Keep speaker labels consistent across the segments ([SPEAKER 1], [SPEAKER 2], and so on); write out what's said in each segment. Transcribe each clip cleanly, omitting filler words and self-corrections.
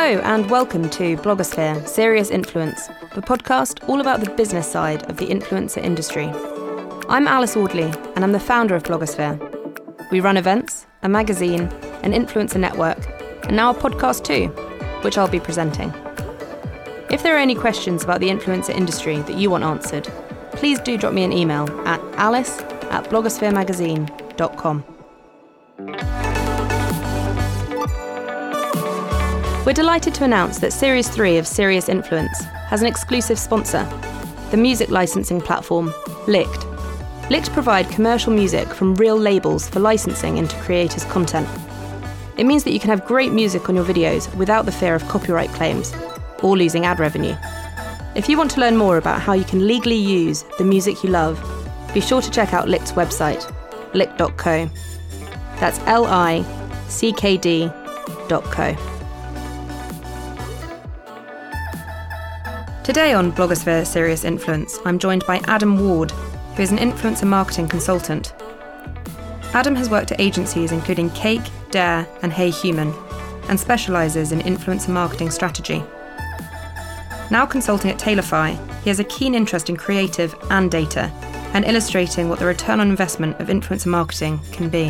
[SPEAKER 1] Hello and welcome to Blogosphere, Serious Influence, the podcast all about the business side of the influencer industry. I'm Alice Audley and I'm the founder of Blogosphere. We run events, a magazine, an influencer network, and now a podcast too, which I'll be presenting. If there are any questions about the influencer industry that you want answered, please do drop me an email at alice@blogospheremagazine.com. We're delighted to announce that Series 3 of Serious Influence has an exclusive sponsor, the music licensing platform Licked. Licked provide commercial music from real labels for licensing into creators' content. It means that you can have great music on your videos without the fear of copyright claims or losing ad revenue. If you want to learn more about how you can legally use the music you love, be sure to check out Licked's website, licked.co. That's lickd.co. Today on Blogosphere Serious Influence, I'm joined by Adam Ward, who is an influencer marketing consultant. Adam has worked at agencies including Cake, Dare and Hey Human, and specialises in influencer marketing strategy. Now consulting at Tailorfy, he has a keen interest in creative and data, and illustrating what the return on investment of influencer marketing can be.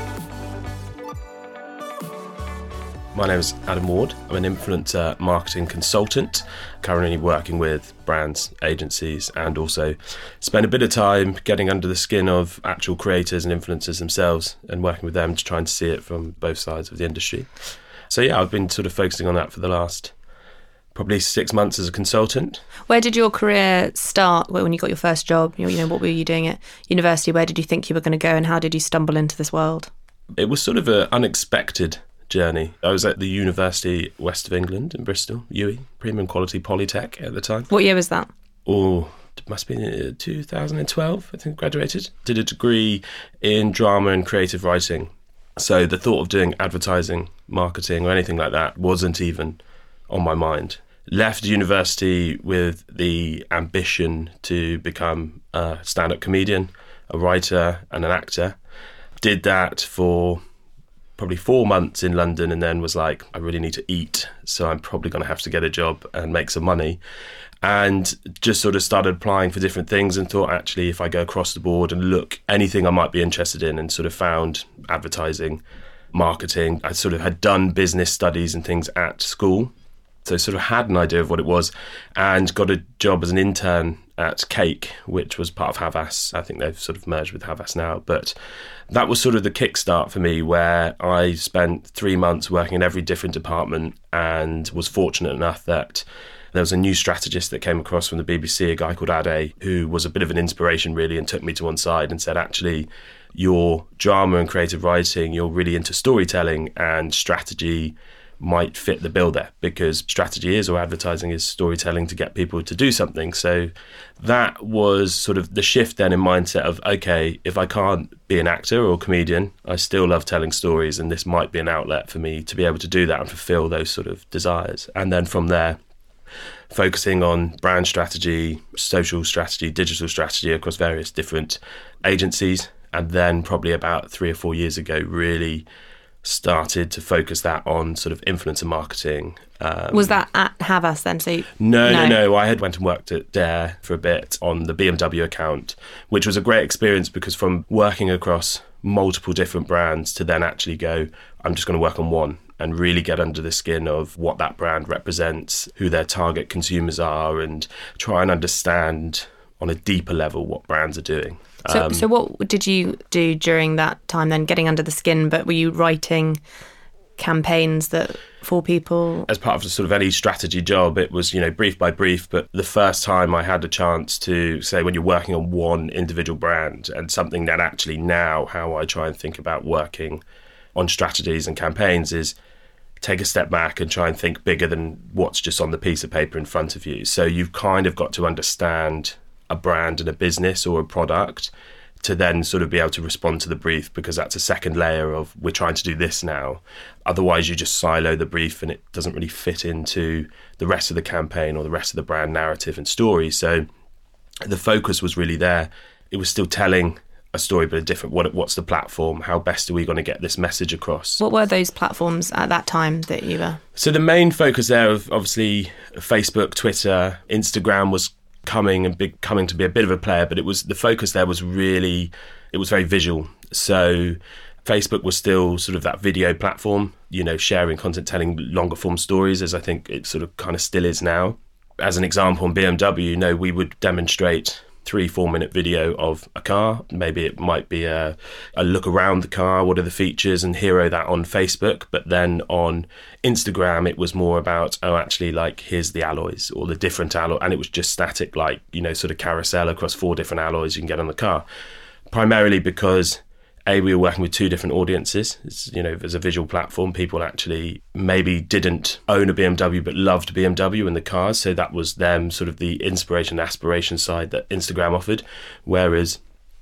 [SPEAKER 2] My name is Adam Ward. I'm an influencer marketing consultant, currently working with brands, agencies, and also spend a bit of time getting under the skin of actual creators and influencers themselves and working with them to try and see it from both sides of the industry. So yeah, I've been sort of focusing on that for the last probably 6 months as a consultant.
[SPEAKER 1] Where did your career start when you got your first job? You know, what were you doing at university? Where did you think you were going to go and how did you stumble into this world?
[SPEAKER 2] It was sort of an unexpected journey. I was at the University West of England in Bristol, UWE, Premium Quality Polytech at the time.
[SPEAKER 1] What year was that?
[SPEAKER 2] Oh, it must have been 2012, I think, graduated. Did a degree in drama and creative writing. So the thought of doing advertising, marketing or anything like that wasn't even on my mind. Left university with the ambition to become a stand-up comedian, a writer and an actor. Did that for probably 4 months in London and then was like, I really need to eat, so I'm probably going to have to get a job and make some money. And just sort of started applying for different things and thought, actually, if I go across the board and look anything I might be interested in, and sort of found advertising, marketing. I sort of had done business studies and things at school, so sort of had an idea of what it was, and got a job as an intern at Cake, which was part of Havas. I think they've sort of merged with Havas now, but that was sort of the kickstart for me, where I spent 3 months working in every different department and was fortunate enough that there was a new strategist that came across from the BBC, a guy called Ade, who was a bit of an inspiration really, and took me to one side and said, actually, your drama and creative writing, you're really into storytelling, and strategy might fit the bill there, because strategy is, or advertising is, storytelling to get people to do something. So that was sort of the shift then in mindset of, okay, if I can't be an actor or a comedian, I still love telling stories, and this might be an outlet for me to be able to do that and fulfill those sort of desires. And then from there, focusing on brand strategy, social strategy, digital strategy across various different agencies. And then probably about 3 or 4 years ago, really started to focus that on sort of influencer marketing.
[SPEAKER 1] Was that at Havas then? So
[SPEAKER 2] No. I had went and worked at Dare for a bit on the BMW account, which was a great experience, because from working across multiple different brands to then actually go, I'm just going to work on one and really get under the skin of what that brand represents, who their target consumers are, and try and understand on a deeper level what brands are doing.
[SPEAKER 1] So what did you do during that time then, getting under the skin? But were you writing campaigns that for people?
[SPEAKER 2] As part of sort of any strategy job, it was, brief by brief. But the first time I had a chance to say, when you're working on one individual brand, and something that actually now how I try and think about working on strategies and campaigns is take a step back and try and think bigger than what's just on the piece of paper in front of you. So you've kind of got to understand a brand and a business or a product to then sort of be able to respond to the brief, because that's a second layer of, we're trying to do this now. Otherwise you just silo the brief and it doesn't really fit into the rest of the campaign or the rest of the brand narrative and story. So the focus was really there. It was still telling a story, but a different, what's the platform? How best are we going to get this message across?
[SPEAKER 1] What were those platforms at that time that you were?
[SPEAKER 2] So the main focus there of obviously Facebook, Twitter, Instagram was coming to be a bit of a player, but the focus there was really, it was very visual. So Facebook was still sort of that video platform, sharing content, telling longer form stories, as I think it sort of kind of still is now. As an example, on BMW, we would demonstrate 3-4 minute video of a car. Maybe it might be a look around the car, what are the features, and hero that on Facebook. But then on Instagram, it was more about, here's the alloys or the different alloy. And it was just static, sort of carousel across 4 different alloys you can get on the car. Primarily because we were working with 2 different audiences. As a visual platform, people actually maybe didn't own a BMW but loved BMW and the cars, so that was them sort of the inspiration and aspiration side that Instagram offered, whereas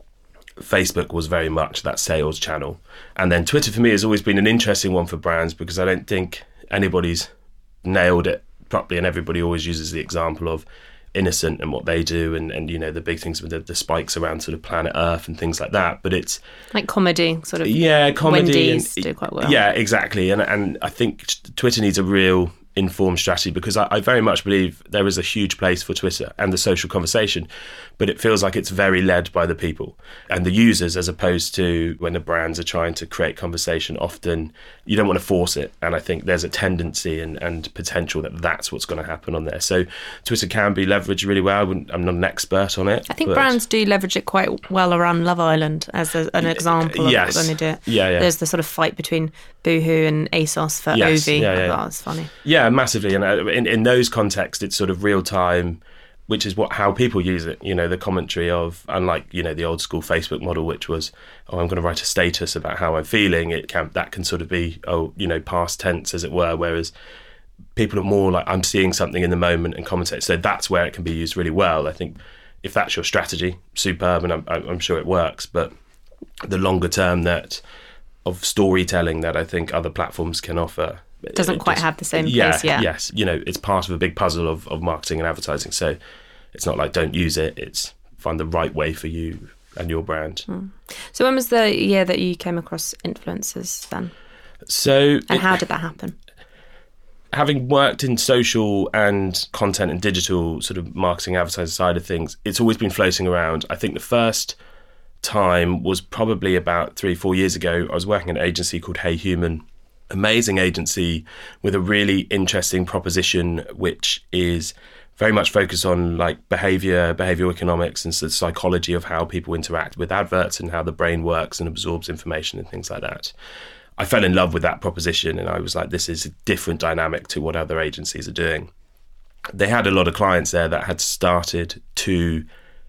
[SPEAKER 2] Facebook was very much that sales channel. And then Twitter for me has always been an interesting one for brands, because I don't think anybody's nailed it properly, and everybody always uses the example of Innocent and what they do, and the big things with the spikes around sort of planet Earth and things like that. But it's
[SPEAKER 1] like comedy, sort of.
[SPEAKER 2] Yeah, comedy.
[SPEAKER 1] Wendy's do quite well.
[SPEAKER 2] Yeah, exactly. And I think Twitter needs a real informed strategy, because I very much believe there is a huge place for Twitter and the social conversation, but it feels like it's very led by the people and the users, as opposed to when the brands are trying to create conversation. Often you don't want to force it, and I think there's a tendency and potential that that's what's going to happen on there. So Twitter can be leveraged really well. I'm not an expert on it.
[SPEAKER 1] I think brands do leverage it quite well around Love Island as an example of when they do it.
[SPEAKER 2] Yeah.
[SPEAKER 1] There's the sort of fight between Boohoo and ASOS for Ovi.
[SPEAKER 2] Yeah.
[SPEAKER 1] It's funny.
[SPEAKER 2] Yeah, massively. And in those contexts, it's sort of real time, which is how people use it. The commentary of, unlike the old school Facebook model, which was, I'm going to write a status about how I'm feeling. That can sort of be past tense, as it were. Whereas people are more like, I'm seeing something in the moment and commentate. So that's where it can be used really well. I think if that's your strategy, superb, and I'm sure it works. But the longer term of storytelling that I think other platforms can offer,
[SPEAKER 1] it doesn't quite have the same place yet.
[SPEAKER 2] Yes, it's part of a big puzzle of marketing and advertising. So it's not like don't use it, it's find the right way for you and your brand.
[SPEAKER 1] So when was the year that you came across influencers then? How did that happen?
[SPEAKER 2] Having worked in social and content and digital sort of marketing advertising side of things, it's always been floating around. I think the first time was probably about 3-4 years ago. I was working at an agency called Hey Human. Amazing agency with a really interesting proposition, which is very much focused on behavioral economics and the psychology of how people interact with adverts and how the brain works and absorbs information and things like that. I fell in love with that proposition, and I was like, this is a different dynamic to what other agencies are doing. They had a lot of clients there that had started to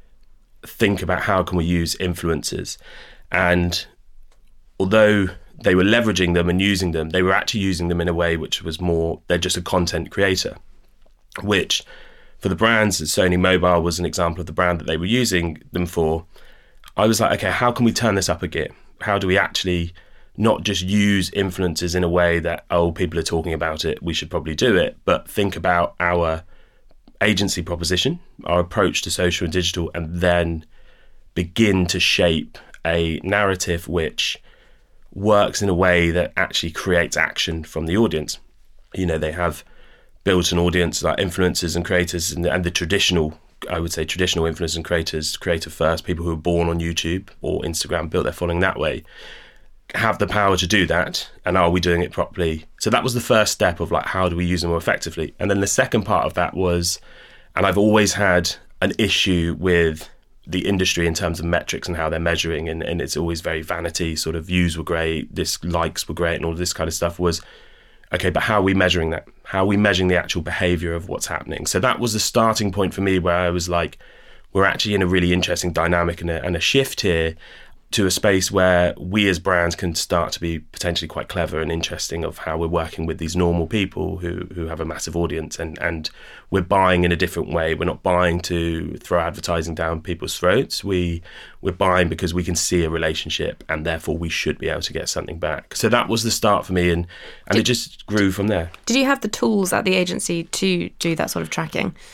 [SPEAKER 2] think about how can we use influencers, and although they were leveraging them and using them, they were actually using them in a way which was more, they're just a content creator, which for the brands, Sony Mobile was an example of the brand that they were using them for. I was like, okay, how can we turn this up a gear? How do we actually not just use influencers in a way that, people are talking about it, we should probably do it, but think about our agency proposition, our approach to social and digital, and then begin to shape a narrative which works in a way that actually creates action from the audience. They have built an audience like influencers and creators and the traditional, I would say traditional influencers and creators, creative first, people who were born on YouTube or Instagram, built their following that way, have the power to do that. And are we doing it properly? So that was the first step of how do we use them more effectively? And then the second part of that was, and I've always had an issue with the industry in terms of metrics and how they're measuring, and it's always very vanity, sort of views were great, likes were great, and all this kind of stuff was, okay, but how are we measuring that? How are we measuring the actual behaviour of what's happening? So that was the starting point for me, where I was like, we're actually in a really interesting dynamic and a shift here to a space where we as brands can start to be potentially quite clever and interesting of how we're working with these normal people who have a massive audience, and we're buying in a different way. We're not buying to throw advertising down people's throats. We're buying because we can see a relationship, and therefore we should be able to get something back. So that was the start for me, and it just grew from there.
[SPEAKER 1] Did you have the tools at the agency to do that sort of tracking?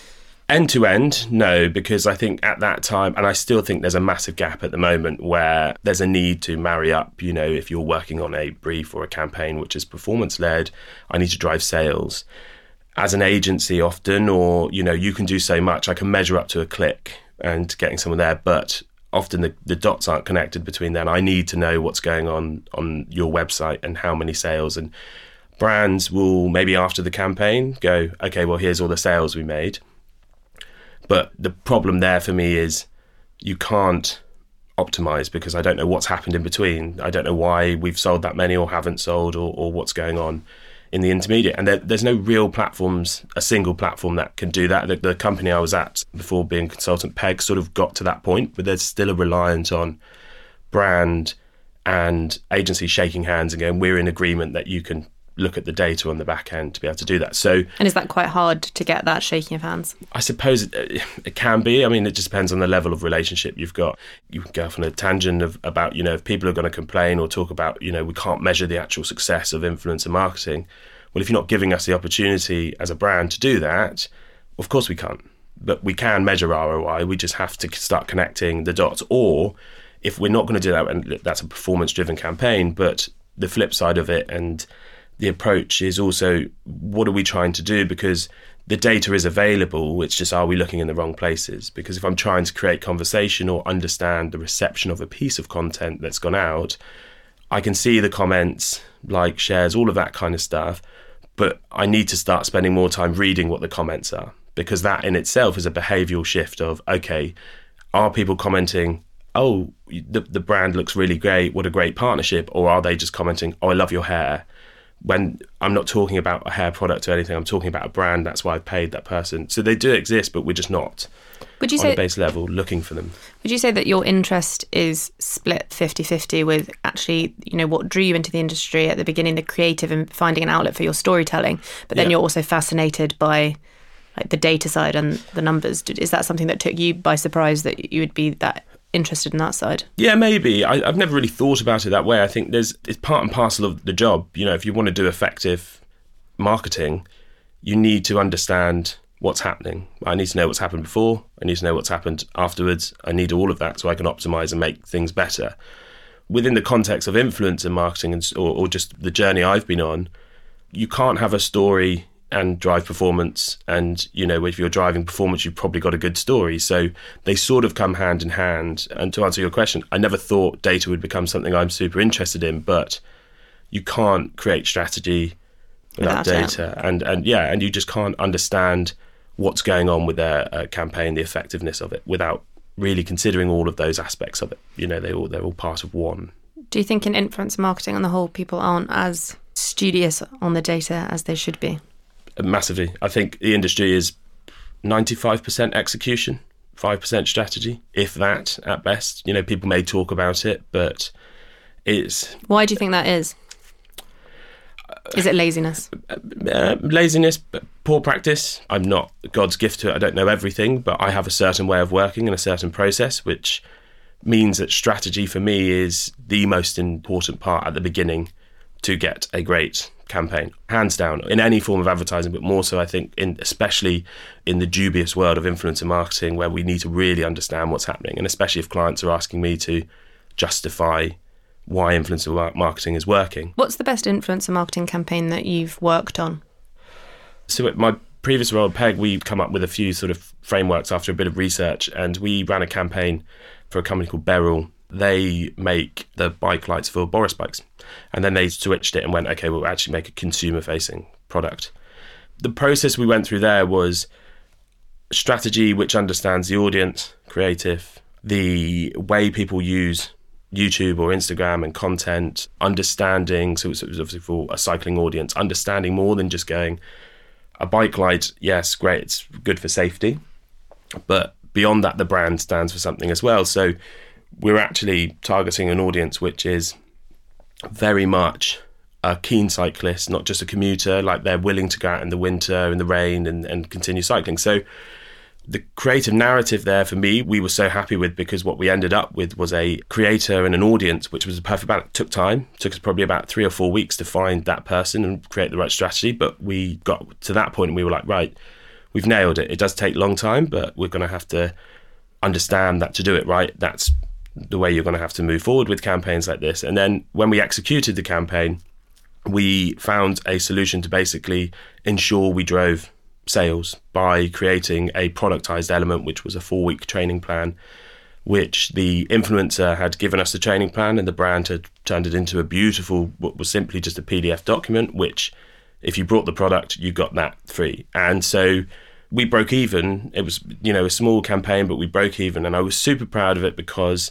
[SPEAKER 2] End to end, no, because I think at that time, and I still think there's a massive gap at the moment where there's a need to marry up, if you're working on a brief or a campaign which is performance-led, I need to drive sales. As an agency often, or, you can do so much, I can measure up to a click and getting someone there, but often the dots aren't connected between them. I need to know what's going on your website and how many sales. And brands will maybe after the campaign go, okay, well, here's all the sales we made. But the problem there for me is you can't optimize because I don't know what's happened in between. I don't know why we've sold that many or haven't sold or what's going on in the intermediate. And there's no real platforms, a single platform that can do that. The company I was at before being consultant, Peg, sort of got to that point, but there's still a reliance on brand and agency shaking hands and going, we're in agreement that you can look at the data on the back end to be able to do that. So,
[SPEAKER 1] and is that quite hard to get that shaking of hands?
[SPEAKER 2] I suppose it can be. I mean, it just depends on the level of relationship you've got. You can go off on a tangent about, if people are going to complain or talk about, we can't measure the actual success of influencer marketing. Well, if you're not giving us the opportunity as a brand to do that, of course we can't. But we can measure ROI. We just have to start connecting the dots. Or if we're not going to do that, and that's a performance-driven campaign, but the flip side of it and the approach is also, what are we trying to do? Because the data is available. It's just, are we looking in the wrong places? Because if I'm trying to create conversation or understand the reception of a piece of content that's gone out, I can see the comments, like, shares, all of that kind of stuff. But I need to start spending more time reading what the comments are, because that in itself is a behavioural shift of, okay, are people commenting, oh, the brand looks really great, what a great partnership? Or are they just commenting, oh, I love your hair? When I'm not talking about a hair product or anything, I'm talking about a brand. That's why I paid that person. So they do exist, but we're just not on a base level looking for them.
[SPEAKER 1] Would you say that your interest is split 50-50 with actually, what drew you into the industry at the beginning, the creative and finding an outlet for your storytelling, but then you're also fascinated by like the data side and the numbers? Is that something that took you by surprise, that you would be that interested in that side?
[SPEAKER 2] Yeah, maybe. I've never really thought about it that way. I think it's part and parcel of the job. If you want to do effective marketing, you need to understand what's happening. I need to know what's happened before. I need to know what's happened afterwards. I need all of that so I can optimize and make things better. Within the context of influencer marketing or just the journey I've been on, you can't have a story and drive performance. And, if you're driving performance, you've probably got a good story. So they sort of come hand in hand. And to answer your question, I never thought data would become something I'm super interested in, but you can't create strategy without data. And you just can't understand what's going on with their campaign, the effectiveness of it, without really considering all of those aspects of it. They're all part of one.
[SPEAKER 1] Do you think in influencer marketing on the whole, people aren't as studious on the data as they should be?
[SPEAKER 2] Massively. I think the industry is 95% execution, 5% strategy, if that at best. People may talk about it, but it's...
[SPEAKER 1] Why do you think that is? Is it laziness?
[SPEAKER 2] Laziness, poor practice. I'm not God's gift to it. I don't know everything, but I have a certain way of working and a certain process, which means that strategy for me is the most important part at the beginning to get a great campaign, hands down, in any form of advertising, but more so I think especially in the dubious world of influencer marketing, where we need to really understand what's happening, and especially if clients are asking me to justify why influencer marketing is working.
[SPEAKER 1] What's the best influencer marketing campaign that you've worked on?
[SPEAKER 2] So at my previous role at Peg, we come up with a few sort of frameworks after a bit of research, and we ran a campaign for a company called Beryl. They make the bike lights for Boris bikes. And then they switched it and went, okay, we'll actually make a consumer-facing product. The process we went through there was strategy, which understands the audience, creative, the way people use YouTube or Instagram and content, understanding, so it was obviously for a cycling audience, understanding more than just going, a bike light, yes, great, it's good for safety. But beyond that, the brand stands for something as well. So we're actually targeting an audience which is very much a keen cyclist, not just a commuter, like they're willing to go out in the winter, in the rain and continue cycling. So the creative narrative there for me, we were so happy with, because what we ended up with was a creator and an audience, which was a perfect balance. It took time. It took us probably about 3 or 4 weeks to find that person and create the right strategy. But we got to that point and we were like, right, we've nailed it. It does take a long time, but we're going to have to understand that to do it right, that's the way you're going to have to move forward with campaigns like this. And then when we executed the campaign, we found a solution to basically ensure we drove sales by creating a productized element, which was a 4-week training plan, which the influencer had given us the training plan, and the brand had turned it into a beautiful, what was simply just a PDF document, which if you brought the product, you got that free. And so we broke even. It was, a small campaign, but we broke even. And I was super proud of it because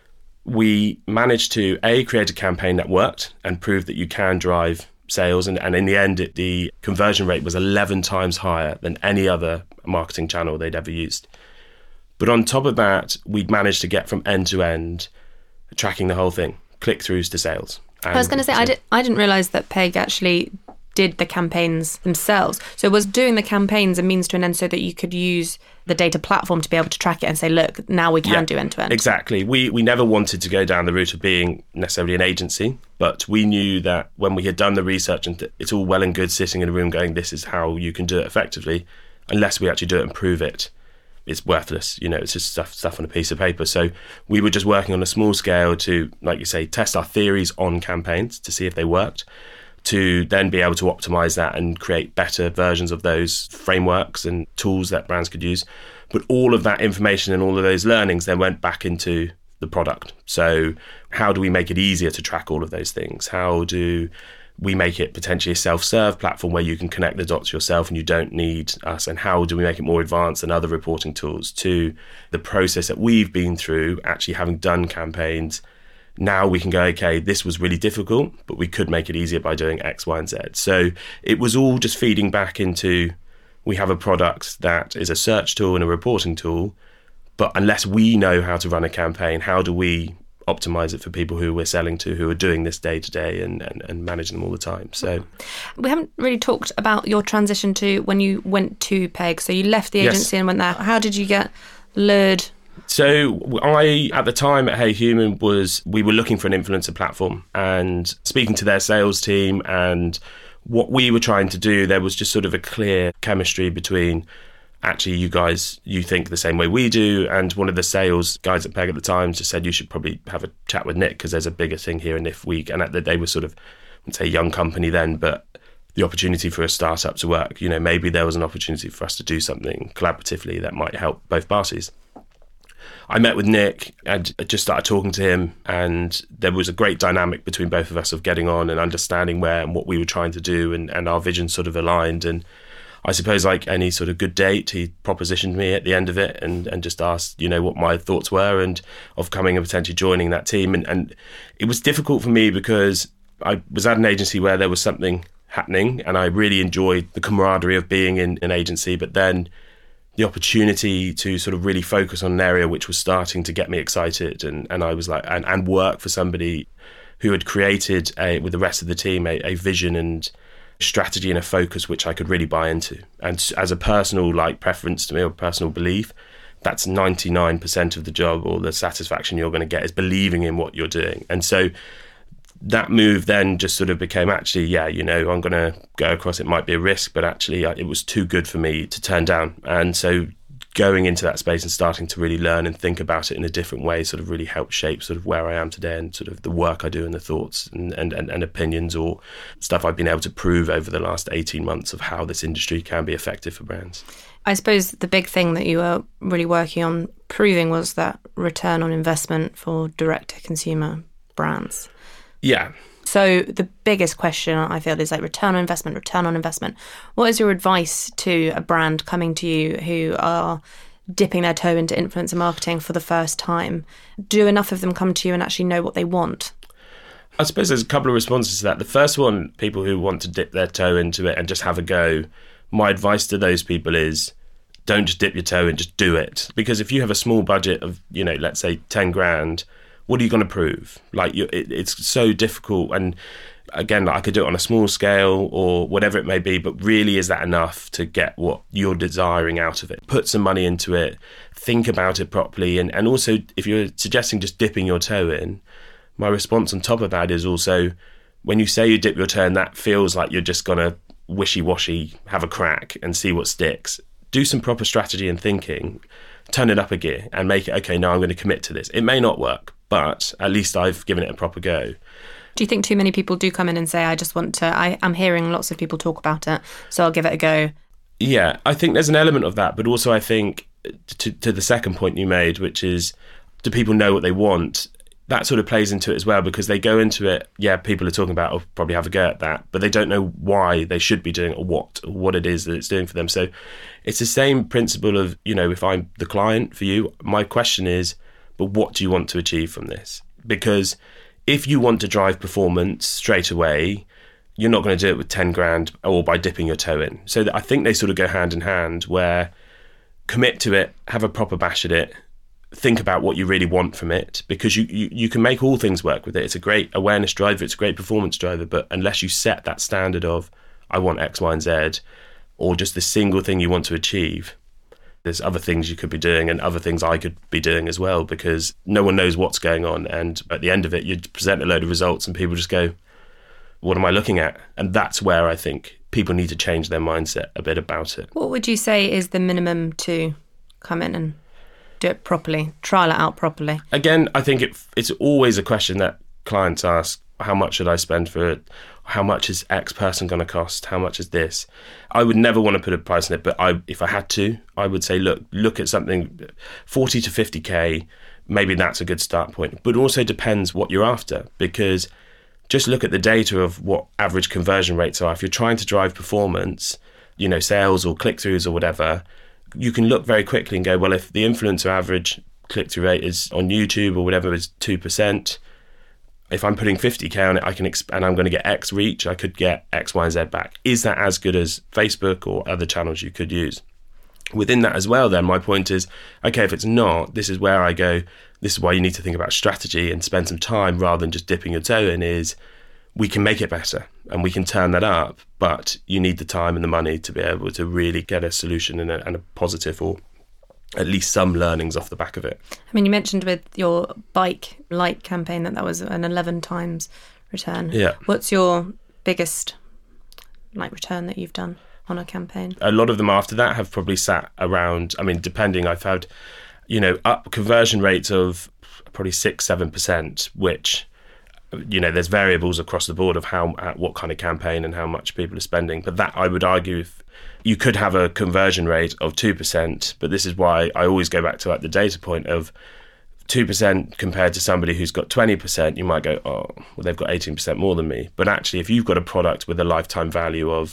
[SPEAKER 2] we managed to, create a campaign that worked and proved that you can drive sales. And in the end, the conversion rate was 11 times higher than any other marketing channel they'd ever used. But on top of that, we'd managed to get from end to end, tracking the whole thing, click-throughs to sales.
[SPEAKER 1] I was going to say, I didn't realise that Peg actually did the campaigns themselves. So was doing the campaigns a means to an end so that you could use the data platform to be able to track it and say, look, now we can do end-to-end?
[SPEAKER 2] Exactly. We never wanted to go down the route of being necessarily an agency, but we knew that when we had done the research, and it's all well and good sitting in a room going, this is how you can do it effectively, unless we actually do it and prove it, it's worthless. It's just stuff on a piece of paper. So we were just working on a small scale to, like you say, test our theories on campaigns to see if they worked, to then be able to optimize that and create better versions of those frameworks and tools that brands could use. But all of that information and all of those learnings then went back into the product. So how do we make it easier to track all of those things? How do we make it potentially a self-serve platform where you can connect the dots yourself and you don't need us? And how do we make it more advanced than other reporting tools? To the process that we've been through, actually having done campaigns, now we can go, okay, this was really difficult, but we could make it easier by doing X, Y, and Z. So it was all just feeding back into, we have a product that is a search tool and a reporting tool, but unless we know how to run a campaign, how do we optimize it for people who we're selling to, who are doing this day to day and managing them all the time? So
[SPEAKER 1] we haven't really talked about your transition to when you went to Peg. So you left the agency and went there. How did you get lured?
[SPEAKER 2] So I, at the time at Hey Human, we were looking for an influencer platform and speaking to their sales team, and what we were trying to do, there was just sort of a clear chemistry between, actually, you guys, you think the same way we do. And one of the sales guys at Peg at the time just said, you should probably have a chat with Nick because there's a bigger thing here in If Week. And they were sort of, I wouldn't say young company then, but the opportunity for a startup to work, maybe there was an opportunity for us to do something collaboratively that might help both parties. I met with Nick and just started talking to him, and there was a great dynamic between both of us of getting on and understanding where and what we were trying to do, and our vision sort of aligned. And I suppose, like any sort of good date, he propositioned me at the end of it and just asked, what my thoughts were and of coming and potentially joining that team. And it was difficult for me because I was at an agency where there was something happening and I really enjoyed the camaraderie of being in an agency, but then the opportunity to sort of really focus on an area which was starting to get me excited, and I was like, and work for somebody who had created with the rest of the team a vision and strategy and a focus which I could really buy into. And as a personal preference to me, or personal belief, that's 99% of the job, or the satisfaction you're going to get is believing in what you're doing. And so that move then just sort of became, actually, I'm going to go across. It might be a risk, but actually it was too good for me to turn down. And so going into that space and starting to really learn and think about it in a different way sort of really helped shape sort of where I am today, and sort of the work I do and the thoughts and opinions or stuff I've been able to prove over the last 18 months of how this industry can be effective for brands.
[SPEAKER 1] I suppose the big thing that you were really working on proving was that return on investment for direct-to-consumer brands.
[SPEAKER 2] Yeah.
[SPEAKER 1] So the biggest question I feel is return on investment. What is your advice to a brand coming to you who are dipping their toe into influencer marketing for the first time? Do enough of them come to you and actually know what they want?
[SPEAKER 2] I suppose there's a couple of responses to that. The first one, people who want to dip their toe into it and just have a go, my advice to those people is, don't just dip your toe in, just do it. Because if you have a small budget of, let's say 10 grand, what are you going to prove? It's so difficult. And again, I could do it on a small scale or whatever it may be, but really, is that enough to get what you're desiring out of it? Put some money into it, think about it properly. And also, if you're suggesting just dipping your toe in, my response on top of that is also, when you say you dip your toe in, that feels like you're just going to wishy-washy have a crack and see what sticks. do some proper strategy and thinking, turn it up a gear and make it, okay, now I'm going to commit to this. It may not work, but at least I've given it a proper go.
[SPEAKER 1] Do you think too many people do come in and say, I just want to, I'm hearing lots of people talk about it, so I'll give it a go?
[SPEAKER 2] Yeah, I think there's an element of that, but also I think to the second point you made, which is, do people know what they want? That sort of plays into it as well, because they go into it, yeah, people are talking about, I'll probably have a go at that, but they don't know why they should be doing it or what it is that it's doing for them. So it's the same principle of, if I'm the client for you, my question is, but what do you want to achieve from this? Because if you want to drive performance straight away, you're not going to do it with 10 grand or by dipping your toe in. So I think they sort of go hand in hand, where commit to it, have a proper bash at it, think about what you really want from it, because you can make all things work with it. It's a great awareness driver, it's a great performance driver, but unless you set that standard of, I want X, Y, and Z, or just the single thing you want to achieve, there's other things you could be doing and other things I could be doing as well, because no one knows what's going on. And at the end of it, you present a load of results and people just go, what am I looking at? And that's where I think people need to change their mindset a bit about it.
[SPEAKER 1] What would you say is the minimum to come in and do it properly, trial it out properly?
[SPEAKER 2] Again, I think it's always a question that clients ask, how much should I spend for it? How much is X person going to cost? How much is this? I would never want to put a price on it, but if I had to, I would say, look at something 40 to 50k, maybe that's a good start point. But it also depends what you're after, because just look at the data of what average conversion rates are. If you're trying to drive performance, sales or click-throughs or whatever, you can look very quickly and go, well, if the influencer average click-through rate is on YouTube or whatever is 2%, if I'm putting 50k on it, and I'm going to get X reach, I could get X, Y, and Z back. Is that as good as Facebook or other channels you could use? Within that as well, then, my point is, okay, if it's not, this is where I go, this is why you need to think about strategy and spend some time rather than just dipping your toe in, is we can make it better and we can turn that up, but you need the time and the money to be able to really get a solution and a positive, or at least some learnings off the back of it.
[SPEAKER 1] I mean, you mentioned with your bike light campaign that was an 11 times return.
[SPEAKER 2] Yeah.
[SPEAKER 1] What's your biggest return that you've done on a campaign?
[SPEAKER 2] A lot of them after that have probably sat around, depending, I've had, up conversion rates of probably 6-7%, which, there's variables across the board of what kind of campaign and how much people are spending. But that, I would argue, if you could have a conversion rate of 2%, but this is why I always go back to the data point of 2% compared to somebody who's got 20%, you might go, oh, well, they've got 18% more than me. But actually, if you've got a product with a lifetime value of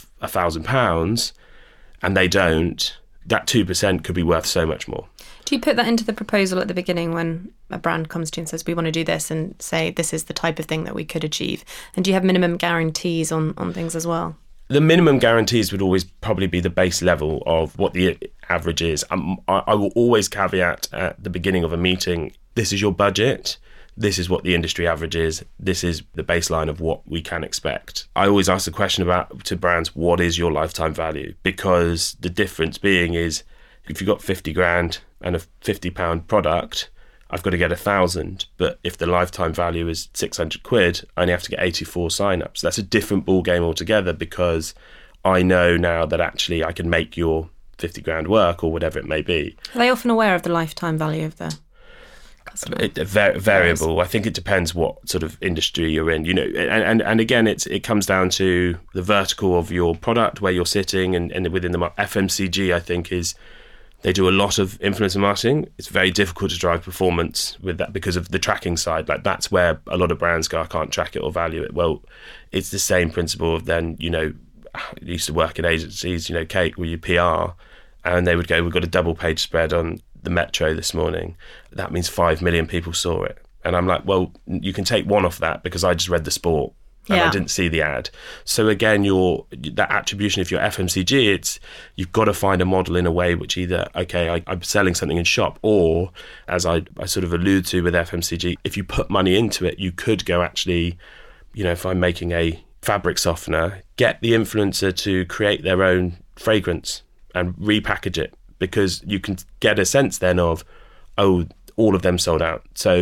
[SPEAKER 2] £1,000 and they don't, that 2% could be worth so much more.
[SPEAKER 1] Do you put that into the proposal at the beginning when a brand comes to you and says, we want to do this, and say, this is the type of thing that we could achieve? And do you have minimum guarantees on things as well?
[SPEAKER 2] The minimum guarantees would always probably be the base level of what the average is. I will always caveat at the beginning of a meeting, this is your budget, this is what the industry average is, this is the baseline of what we can expect. I always ask the question to brands, what is your lifetime value? Because the difference being is, if you've got 50 grand and a £50 product, I've got to get 1,000. But if the lifetime value is 600 quid, I only have to get 84 signups. That's a different ball game altogether, because I know now that actually I can make your 50 grand work, or whatever it may be.
[SPEAKER 1] Are they often aware of the lifetime value of the customer?
[SPEAKER 2] Variable. I think it depends what sort of industry you're in, and again, it comes down to the vertical of your product, where you're sitting, and within the FMCG, I think they do a lot of influencer marketing. It's very difficult to drive performance with that because of the tracking side. That's where a lot of brands go, I can't track it or value it. Well, it's the same principle of then, I used to work in agencies, Kate, were you PR? And they would go, we've got a double page spread on the Metro this morning. That means 5 million people saw it. And I'm like, well, you can take one off that because I just read the sport. And I didn't see the ad. So again, that attribution, if you're FMCG, you've got to find a model in a way which either, okay, I'm selling something in shop, or as I sort of allude to with FMCG, if you put money into it, you could go actually, if I'm making a fabric softener, get the influencer to create their own fragrance and repackage it, because you can get a sense then of, oh, all of them sold out. So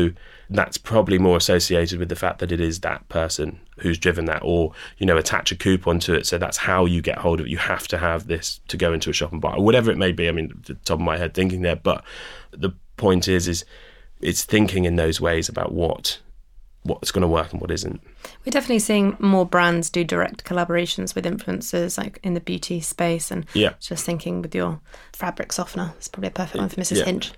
[SPEAKER 2] that's probably more associated with the fact that it is that person who's driven that, or, attach a coupon to it. So that's how you get hold of it. You have to have this to go into a shop and buy, or whatever it may be. I mean, at the top of my head thinking there, but the point is it's thinking in those ways about what's going to work and what isn't.
[SPEAKER 1] We're definitely seeing more brands do direct collaborations with influencers, like in the beauty space. And just thinking with your fabric softener, it's probably a perfect one for Mrs. Hinch,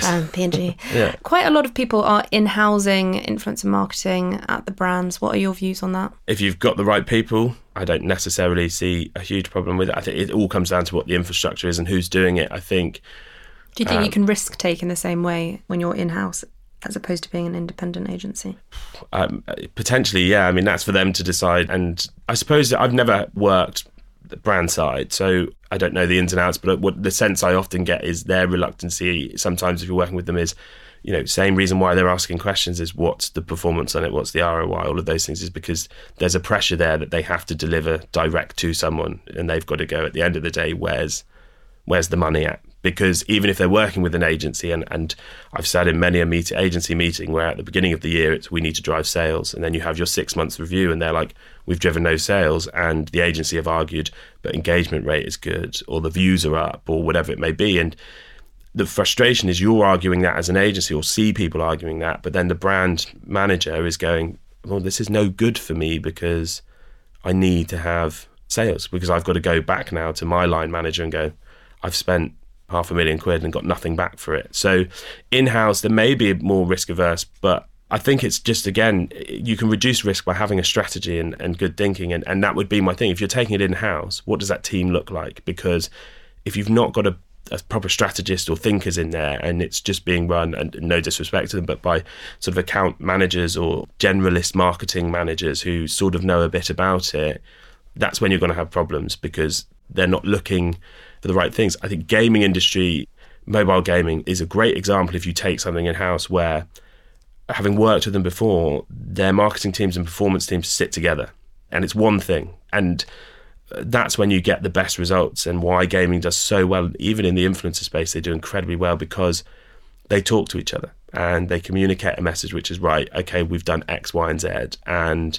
[SPEAKER 1] P&G.
[SPEAKER 2] Yeah.
[SPEAKER 1] Quite a lot of people are in-housing influencer marketing at the brands. What are your views on that?
[SPEAKER 2] If you've got the right people, I don't necessarily see a huge problem with it. I think it all comes down to what the infrastructure is and who's doing it. I think.
[SPEAKER 1] Do you think you can risk take in the same way when you're in-house as opposed to being an independent agency?
[SPEAKER 2] Potentially, yeah. I mean, that's for them to decide. And I suppose that I've never worked the brand side, so I don't know the ins and outs, but what the sense I often get is their reluctancy sometimes if you're working with them is, same reason why they're asking questions is what's the performance on it, what's the ROI, all of those things, is because there's a pressure there that they have to deliver direct to someone, and they've got to go, at the end of the day, where's the money at? Because even if they're working with an agency, and I've sat in many agency meeting where at the beginning of the year it's we need to drive sales, and then you have your 6 months review and they're like, we've driven no sales, and the agency have argued but engagement rate is good, or the views are up, or whatever it may be. And the frustration is you're arguing that as an agency, or see people arguing that, but then the brand manager is going, well, this is no good for me because I need to have sales, because I've got to go back now to my line manager and go, I've spent £500,000 and got nothing back for it. So in-house, there may be more risk averse, but I think it's just, again, you can reduce risk by having a strategy and good thinking. And that would be my thing. If you're taking it in-house, what does that team look like? Because if you've not got a proper strategist or thinkers in there, and it's just being run, and no disrespect to them, but by sort of account managers or generalist marketing managers who sort of know a bit about it, that's when you're going to have problems, because they're not looking for the right things. I think gaming industry, mobile gaming, is a great example if you take something in-house where, having worked with them before, their marketing teams and performance teams sit together and it's one thing. And that's when you get the best results, and why gaming does so well. Even in the influencer space, they do incredibly well because they talk to each other and they communicate a message which is, right, okay, we've done X, Y, and Z, and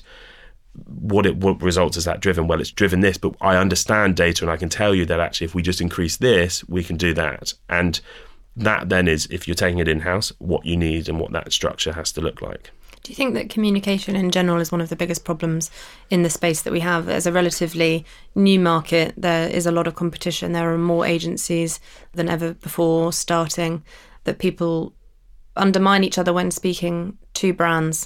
[SPEAKER 2] what results has that driven? Well, it's driven this, but I understand data and I can tell you that actually if we just increase this, we can do that. And that then is, if you're taking it in-house, what you need and what that structure has to look like.
[SPEAKER 1] Do you think that communication in general is one of the biggest problems in the space that we have? As a relatively new market, there is a lot of competition. There are more agencies than ever before starting, that people undermine each other when speaking to brands.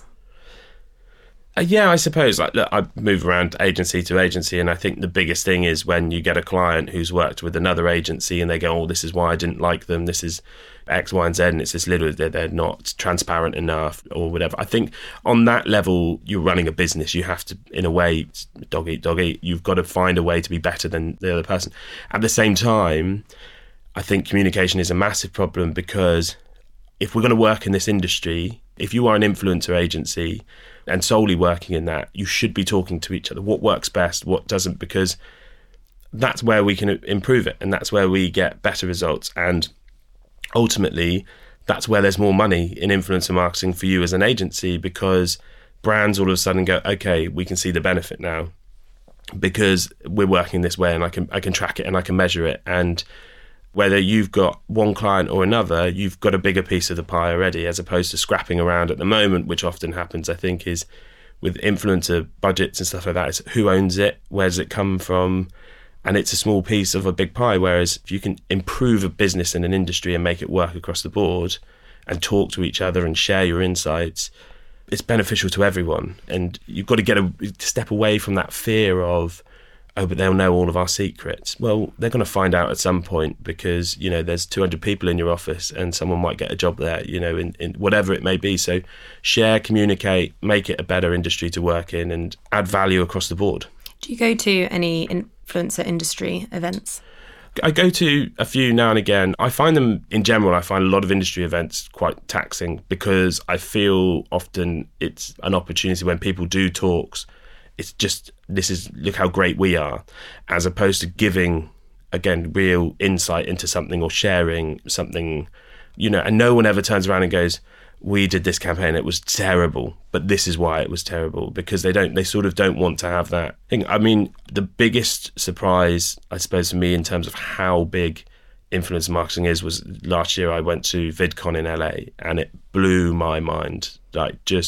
[SPEAKER 2] Yeah, I suppose. Look, I move around agency to agency, and I think the biggest thing is when you get a client who's worked with another agency and they go, oh, this is why I didn't like them, this is X, Y, and Z, and it's this little, they're not transparent enough or whatever. I think on that level, you're running a business. You have to, in a way, dog eat, you've got to find a way to be better than the other person. At the same time, I think communication is a massive problem, because if we're going to work in this industry, if you are an influencer agency and solely working in that, you should be talking to each other. What works best, what doesn't, because that's where we can improve it, and that's where we get better results. And ultimately, that's where there's more money in influencer marketing for you as an agency, because brands all of a sudden go, okay, we can see the benefit now because we're working this way, and I can track it and I can measure it. And whether you've got one client or another, you've got a bigger piece of the pie already, as opposed to scrapping around at the moment, which often happens, I think, is with influencer budgets and stuff like that. It's who owns it, where does it come from, and it's a small piece of a big pie. Whereas if you can improve a business and an industry and make it work across the board and talk to each other and share your insights, it's beneficial to everyone. And you've got to get a step away from that fear of, oh, but they'll know all of our secrets. Well, they're going to find out at some point, because, you know, there's 200 people in your office and someone might get a job there, you know, in whatever it may be. So share, communicate, make it a better industry to work in, and add value across the board.
[SPEAKER 1] Do you go to any influencer industry events?
[SPEAKER 2] I go to a few now and again. I find them, in general, I find a lot of industry events quite taxing, because I feel often it's an opportunity when people do talks, it's just, look how great we are, as opposed to giving, again, real insight into something or sharing something, you know, and no one ever turns around and goes, we did this campaign, it was terrible, but this is why it was terrible, because they sort of don't want to have that thing. I mean, the biggest surprise, I suppose, for me in terms of how big influencer marketing was last year I went to VidCon in LA, and it blew my mind. Like, just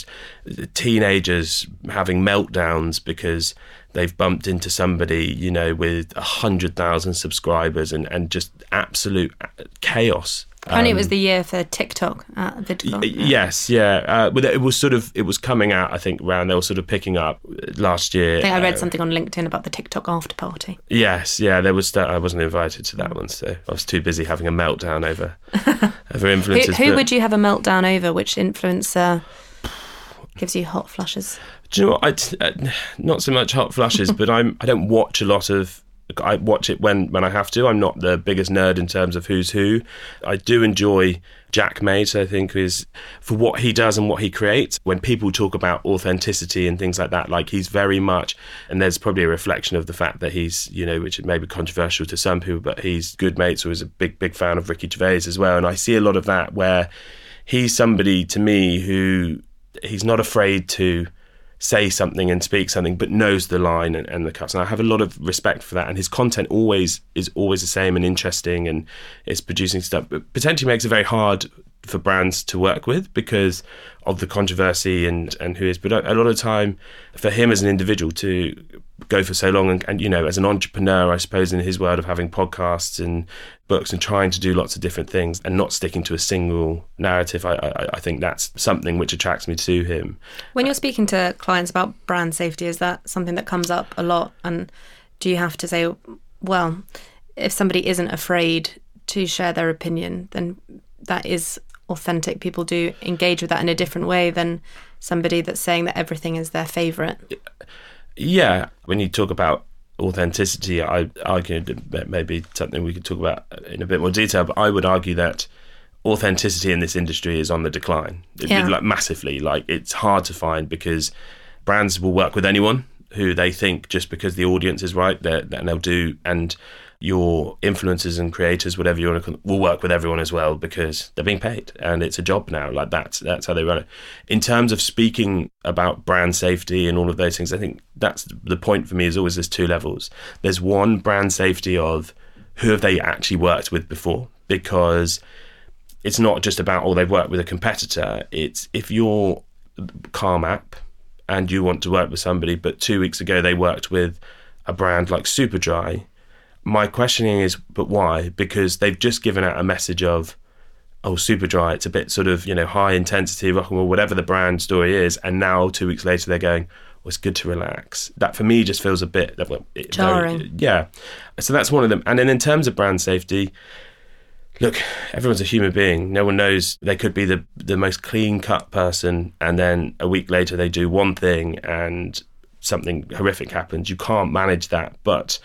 [SPEAKER 2] teenagers having meltdowns because they've bumped into somebody, you know, with 100,000 subscribers, and just absolute chaos.
[SPEAKER 1] Apparently, it was the year for TikTok at VidCon.
[SPEAKER 2] Yes, yeah. But it was coming out, I think, around, they were sort of picking up last year.
[SPEAKER 1] I think I read something on LinkedIn about the TikTok after party.
[SPEAKER 2] Yes, yeah. There was. I wasn't invited to that one, so I was too busy having a meltdown over influencers.
[SPEAKER 1] Who would you have a meltdown over? Which influencer gives you hot flushes?
[SPEAKER 2] Do you know what? Not so much hot flushes, but I don't watch a lot of. I watch it when I have to. I'm not the biggest nerd in terms of who's who. I do enjoy Jack Mates, I think, is for what he does and what he creates. When people talk about authenticity and things like that, like, he's very much, and there's probably a reflection of the fact that he's, you know, which may be controversial to some people, but he's good mates or is a big fan of Ricky Gervais as well. And I see a lot of that where he's somebody, to me, who he's not afraid to say something and speak something, but knows the line and the cuts. And I have a lot of respect for that. And his content is always the same and interesting, and it's producing stuff, but potentially makes it very hard for brands to work with because of the controversy and who is. But a lot of time for him as an individual to go for so long, and you know, as an entrepreneur, I suppose, in his world of having podcasts and books and trying to do lots of different things and not sticking to a single narrative, I think that's something which attracts me to him.
[SPEAKER 1] When you're speaking to clients about brand safety, is that something that comes up a lot? And do you have to say, well, if somebody isn't afraid to share their opinion, then that is authentic? People do engage with that in a different way than somebody that's saying that everything is their favourite.
[SPEAKER 2] Yeah, when you talk about authenticity, I argue that maybe something we could talk about in a bit more detail, but I would argue that authenticity in this industry is on the decline, like massively. Like, it's hard to find because brands will work with anyone who they think, just because the audience is right, that they'll do. And your influencers and creators, whatever you want to call them, will work with everyone as well because they're being paid and it's a job now. Like, that's how they run it. In terms of speaking about brand safety and all of those things, I think that's the point for me. Is always there's two levels. There's one, brand safety of who have they actually worked with before, because it's not just about, they've worked with a competitor. It's if you're Calm app and you want to work with somebody, but 2 weeks ago they worked with a brand like Superdry. My questioning is, but why? Because they've just given out a message of, Superdry, it's a bit sort of, you know, high intensity, rock and roll, whatever the brand story is. And now 2 weeks later, they're going, it's good to relax. That for me just feels a bit
[SPEAKER 1] jarring.
[SPEAKER 2] Yeah. So that's one of them. And then in terms of brand safety, look, everyone's a human being. No one knows. They could be the most clean cut person, and then a week later they do one thing and something horrific happens. You can't manage that, but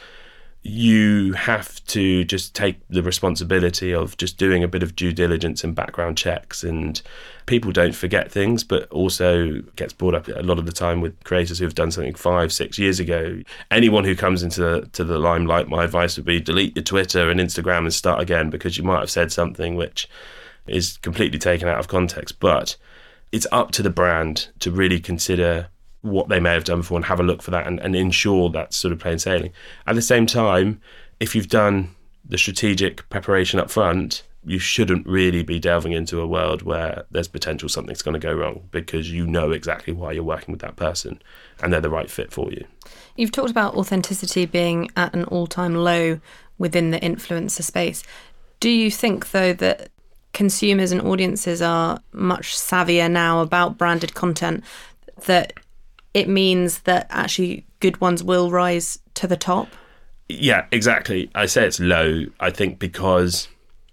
[SPEAKER 2] you have to just take the responsibility of just doing a bit of due diligence and background checks. And people don't forget things, but also gets brought up a lot of the time with creators who have done something 5-6 years ago. Anyone who comes into the limelight, my advice would be delete your Twitter and Instagram and start again, because you might have said something which is completely taken out of context. But it's up to the brand to really consider what they may have done before and have a look for that and ensure that's sort of plain sailing. At the same time, if you've done the strategic preparation up front, you shouldn't really be delving into a world where there's potential something's going to go wrong, because you know exactly why you're working with that person and they're the right fit for you.
[SPEAKER 1] You've talked about authenticity being at an all-time low within the influencer space. Do you think, though, that consumers and audiences are much savvier now about branded content, that it means that actually good ones will rise to the top?
[SPEAKER 2] Yeah, exactly. I say it's low, I think, because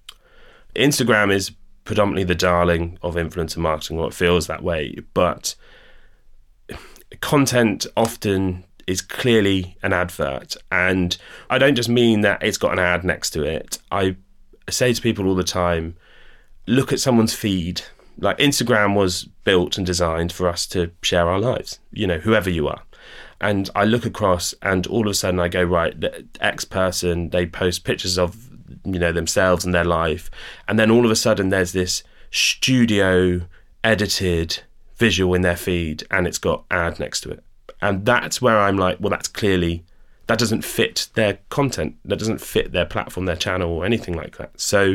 [SPEAKER 2] Instagram is predominantly the darling of influencer marketing, or it feels that way. But content often is clearly an advert. And I don't just mean that it's got an ad next to it. I say to people all the time, look at someone's feed. Like, Instagram was built and designed for us to share our lives, you know, whoever you are. And I look across and all of a sudden I go, right, the X person, they post pictures of, you know, themselves and their life. And then all of a sudden there's this studio edited visual in their feed and it's got ad next to it. And that's where I'm like, well, that doesn't fit their content. That doesn't fit their platform, their channel, or anything like that. So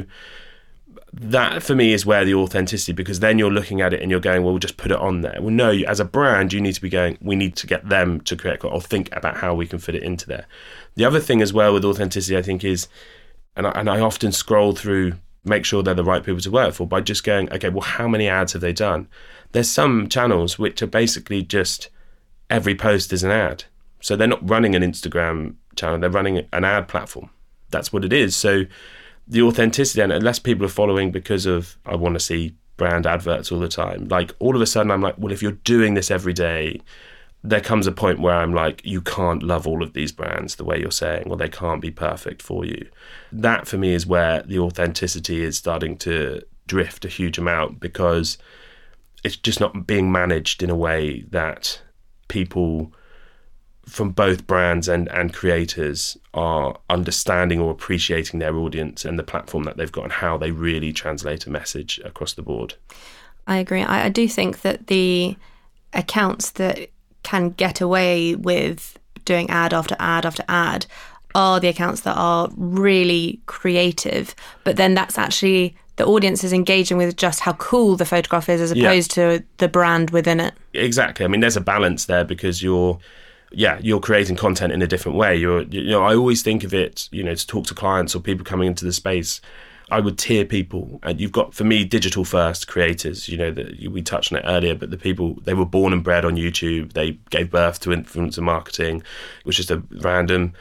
[SPEAKER 2] that for me is where the authenticity, because then you're looking at it and you're going, well, we'll just put it on there. Well, no, as a brand, you need to be going, we need to get them to create or think about how we can fit it into there. The other thing as well with authenticity, I think, is, and I often scroll through, make sure they're the right people to work for by just going, okay, well, how many ads have they done? There's some channels which are basically just every post is an ad. So they're not running an Instagram channel, they're running an ad platform. That's what it is. So the authenticity, and unless people are following because of, I want to see brand adverts all the time, like all of a sudden I'm like, well, if you're doing this every day, there comes a point where I'm like, you can't love all of these brands the way you're saying, or they can't be perfect for you. That for me is where the authenticity is starting to drift a huge amount, because it's just not being managed in a way that people from both brands and creators are understanding or appreciating their audience and the platform that they've got and how they really translate a message across the board.
[SPEAKER 1] I agree. I do think that the accounts that can get away with doing ad after ad after ad are the accounts that are really creative, but then that's actually the audience is engaging with just how cool the photograph is as opposed to the brand within it. Exactly.
[SPEAKER 2] I mean, there's a balance there because you're creating content in a different way. I always think of it, to talk to clients or people coming into the space, I would tier people. And you've got, for me, digital first creators, we touched on it earlier, but the people, they were born and bred on YouTube. They gave birth to influencer marketing. It was just a random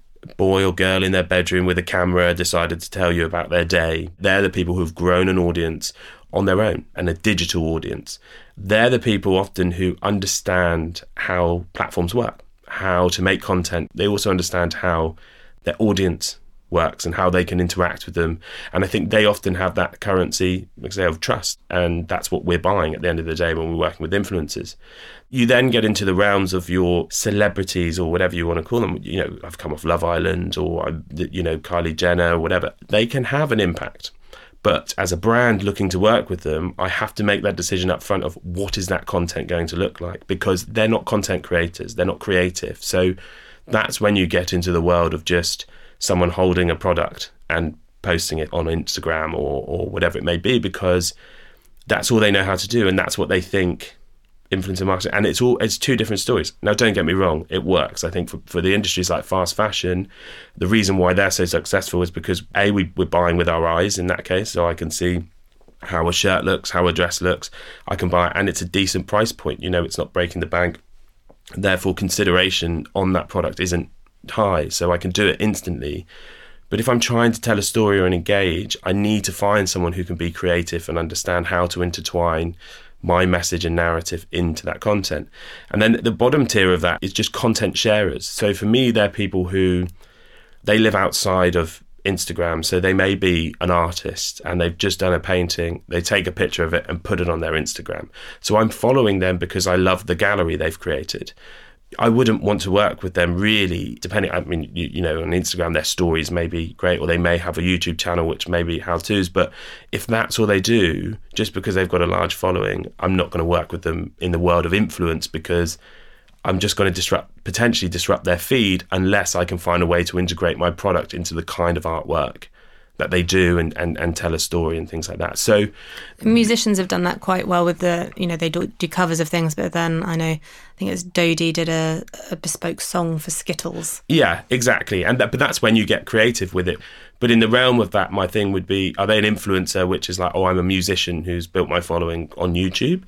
[SPEAKER 2] boy or girl in their bedroom with a camera decided to tell you about their day. They're the people who've grown an audience on their own, and a digital audience. They're the people often who understand how platforms work, how to make content. They also understand how their audience works and how they can interact with them. And I think they often have that currency, like I say, of trust. And that's what we're buying at the end of the day when we're working with influencers. You then get into the realms of your celebrities or whatever you want to call them. I've come off Love Island or, Kylie Jenner or whatever. They can have an impact. But as a brand looking to work with them, I have to make that decision up front of what is that content going to look like, because they're not content creators, they're not creative. So that's when you get into the world of just someone holding a product and posting it on Instagram or whatever it may be, because that's all they know how to do and that's what they think influencer marketing. And it's two different stories. Now, don't get me wrong, it works. I think for the industries like fast fashion, the reason why they're so successful is because we're buying with our eyes in that case. So I can see how a shirt looks, how a dress looks. I can buy it and it's a decent price point. It's not breaking the bank. Therefore, consideration on that product isn't high. So I can do it instantly. But if I'm trying to tell a story or engage, I need to find someone who can be creative and understand how to intertwine my message and narrative into that content. And then the bottom tier of that is just content sharers. So for me, they're people who, they live outside of Instagram. So they may be an artist and they've just done a painting. They take a picture of it and put it on their Instagram. So I'm following them because I love the gallery they've created. I wouldn't want to work with them really, depending, on Instagram, their stories may be great, or they may have a YouTube channel, which may be how-tos, but if that's all they do, just because they've got a large following, I'm not going to work with them in the world of influence, because I'm just going to potentially disrupt their feed unless I can find a way to integrate my product into the kind of artwork that they do and tell a story and things like that. So
[SPEAKER 1] musicians have done that quite well with they do covers of things, but then I think it's Dodie did a bespoke song for Skittles.
[SPEAKER 2] Yeah, exactly. But that's when you get creative with it. But in the realm of that, my thing would be, are they an influencer, which is like, I'm a musician who's built my following on YouTube,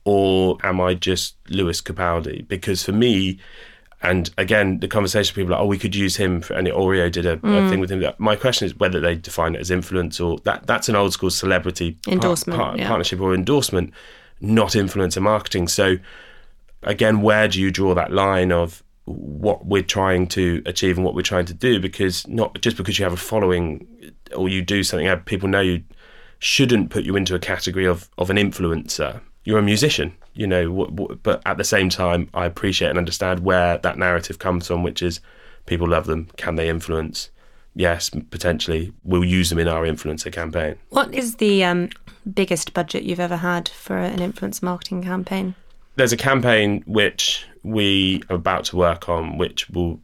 [SPEAKER 2] or am I just Lewis Capaldi? Because for me, and again, the conversation, people are like, we could use him, and Oreo did a thing with him. My question is whether they define it as influence or that's an old school celebrity
[SPEAKER 1] endorsement,
[SPEAKER 2] partnership or endorsement, not influencer marketing. So again, where do you draw that line of what we're trying to achieve and what we're trying to do? Because not just because you have a following or you do something, people know you, shouldn't put you into a category of an influencer. You're a musician. But at the same time, I appreciate and understand where that narrative comes from, which is people love them. Can they influence yes, potentially we'll use them in our influencer campaign.
[SPEAKER 1] What is the biggest budget you've ever had for an influencer marketing campaign?
[SPEAKER 2] There's a campaign which we are about to work on, which will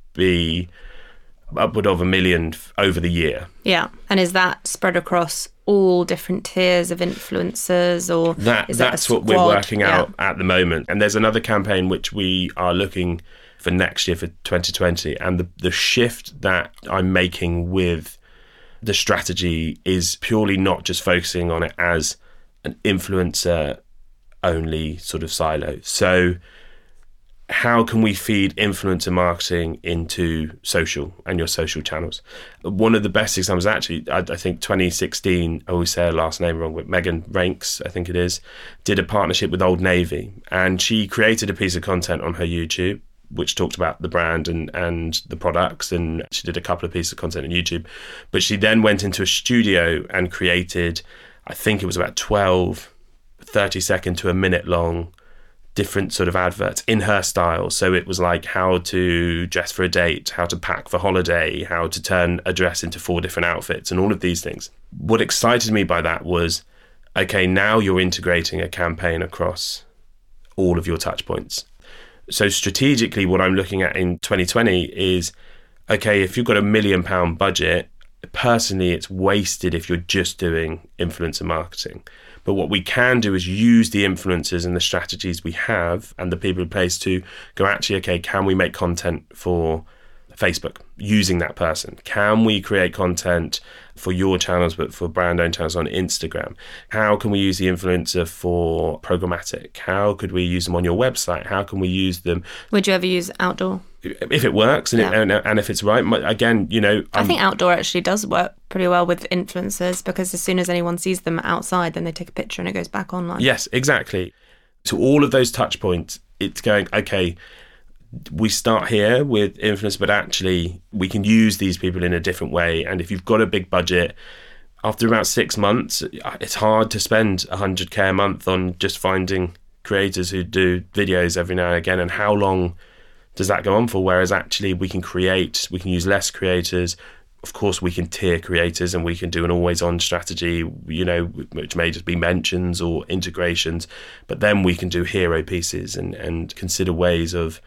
[SPEAKER 2] be upward of $1 million over the year.
[SPEAKER 1] Yeah. And is that spread across all different tiers of influencers, or
[SPEAKER 2] that's what we're working out at the moment? And there's another campaign which we are looking for next year, for 2020. And the shift that I'm making with the strategy is purely not just focusing on it as an influencer only sort of silo. So how can we feed influencer marketing into social and your social channels? One of the best examples, actually, I think 2016, I always say her last name wrong, but Megan Ranks, I think it is, did a partnership with Old Navy, and she created a piece of content on her YouTube which talked about the brand and the products, and she did a couple of pieces of content on YouTube. But she then went into a studio and created, I think it was about 12 30-second to a minute long different sort of adverts in her style. So it was like how to dress for a date, how to pack for holiday, how to turn a dress into 4 different outfits, and all of these things. What excited me by that was, okay, now you're integrating a campaign across all of your touch points. So strategically, what I'm looking at in 2020 is, okay, if you've got £1 million budget, personally, it's wasted if you're just doing influencer marketing. But what we can do is use the influencers and the strategies we have and the people in place to go, actually, okay, can we make content for Facebook using that person? Can we create content for your channels, but for brand-owned channels on Instagram? How can we use the influencer for programmatic? How could we use them on your website? How can we use them?
[SPEAKER 1] Would you ever use outdoor?
[SPEAKER 2] If it works and, and if it's right. Again,
[SPEAKER 1] I think outdoor actually does work pretty well with influencers, because as soon as anyone sees them outside, then they take a picture and it goes back online.
[SPEAKER 2] Yes, exactly. So all of those touch points, it's going, okay, we start here with influencers, but actually we can use these people in a different way. And if you've got a big budget, after about 6 months, it's hard to spend 100k a month on just finding creators who do videos every now and again. And how long does that go on for? Whereas actually we can use less creators. Of course, we can tier creators, and we can do an always-on strategy, which may just be mentions or integrations. But then we can do hero pieces and consider ways of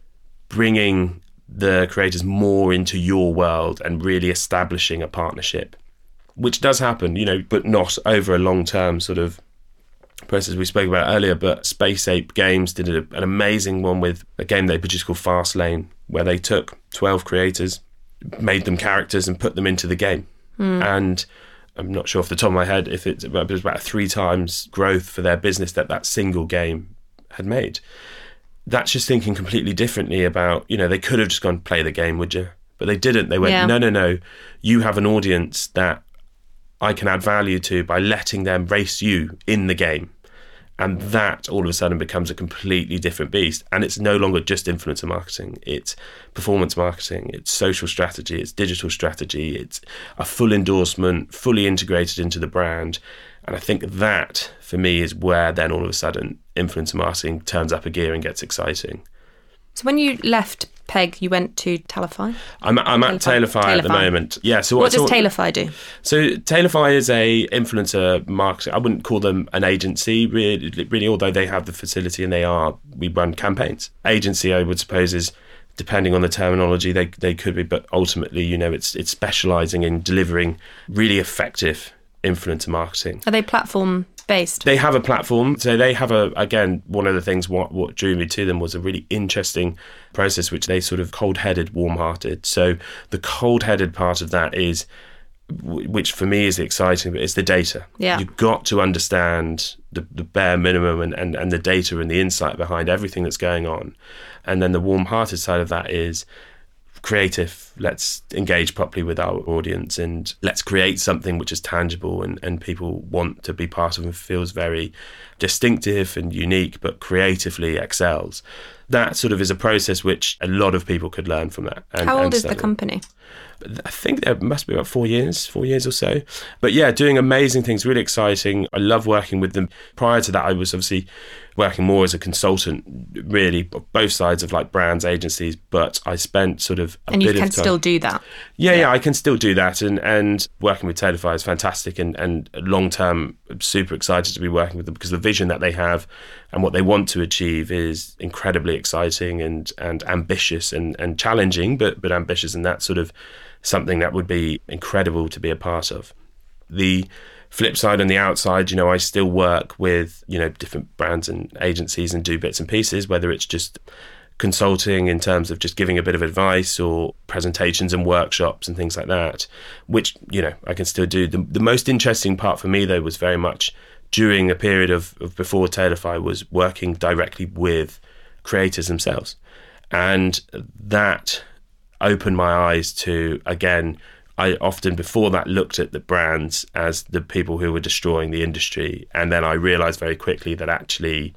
[SPEAKER 2] bringing the creators more into your world and really establishing a partnership, which does happen, but not over a long-term sort of process we spoke about earlier. But Space Ape Games did an amazing one with a game they produced called Fastlane, where they took 12 creators, made them characters and put them into the game. And I'm not sure off the top of my head if it was about 3 times growth for their business that single game had made. That's just thinking completely differently about, they could have just gone, play the game, would you? But they didn't. They went, no, you have an audience that I can add value to by letting them race you in the game. And that all of a sudden becomes a completely different beast. And it's no longer just influencer marketing. It's performance marketing. It's social strategy. It's digital strategy. It's a full endorsement, fully integrated into the brand. And I think that, for me, is where then all of a sudden influencer marketing turns up a gear and gets exciting. So
[SPEAKER 1] when you left Peg, you went to Tailorfy?
[SPEAKER 2] I'm at Tailorfy at the moment. Yeah. So
[SPEAKER 1] what does Tailorfy do?
[SPEAKER 2] So Tailorfy is a influencer marketing. I wouldn't call them an agency, really, although they have the facility and we run campaigns. Agency, I would suppose, is, depending on the terminology, they could be, but ultimately, it's specialising in delivering really effective influencer marketing.
[SPEAKER 1] Are they platform-based?
[SPEAKER 2] They have a platform. So they have again, one of the things what drew me to them was a really interesting process, which they sort of cold-headed, warm-hearted. So the cold-headed part of that is, which for me is exciting, but it's the data.
[SPEAKER 1] Yeah.
[SPEAKER 2] You've got to understand the bare minimum and the data and the insight behind everything that's going on. And then the warm-hearted side of that is creative. Let's engage properly with our audience and let's create something which is tangible and people want to be part of and feels very distinctive and unique, but creatively excels. That sort of is a process which a lot of people could learn from that.
[SPEAKER 1] How old is the company?
[SPEAKER 2] I think there must be about 4 years or so. But yeah, doing amazing things, really exciting. I love working with them. Prior to that, I was obviously working more as a consultant, really, both sides of like brands, agencies, but I spent sort of a bit of time. And you can
[SPEAKER 1] still do that?
[SPEAKER 2] Yeah, I can still do that. And working with Tailorfy is fantastic, and long-term, I'm super excited to be working with them because the vision that they have and what they want to achieve is incredibly exciting and ambitious and challenging, but ambitious, and that's sort of something that would be incredible to be a part of. The flip side and the outside, I still work with, different brands and agencies and do bits and pieces, whether it's just consulting in terms of just giving a bit of advice or presentations and workshops and things like that, which, I can still do. The most interesting part for me, though, was very much during a period of before Tailorfy was working directly with creators themselves. And that opened my eyes to, again, I often before that looked at the brands as the people who were destroying the industry. And then I realized very quickly that actually